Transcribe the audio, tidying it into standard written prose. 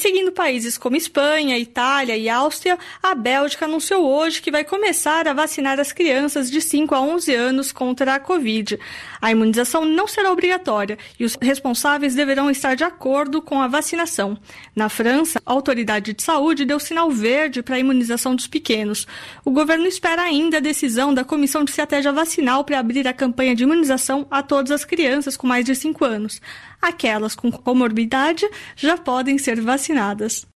seguindo países como Espanha, Itália e Áustria, a Bélgica anunciou hoje que vai começar a vacinar as crianças de 5 a 11 anos contra a Covid. A imunização não será obrigatória e os responsáveis deverão estar de acordo com a vacinação. Na França, a autoridade de saúde deu sinal verde para a imunização dos pequenos. O governo espera ainda a decisão da Comissão de Estratégia Vacinal para abrir a campanha de imunização a todas as crianças com mais de 5 anos. Aquelas com comorbidade já podem ser vacinadas.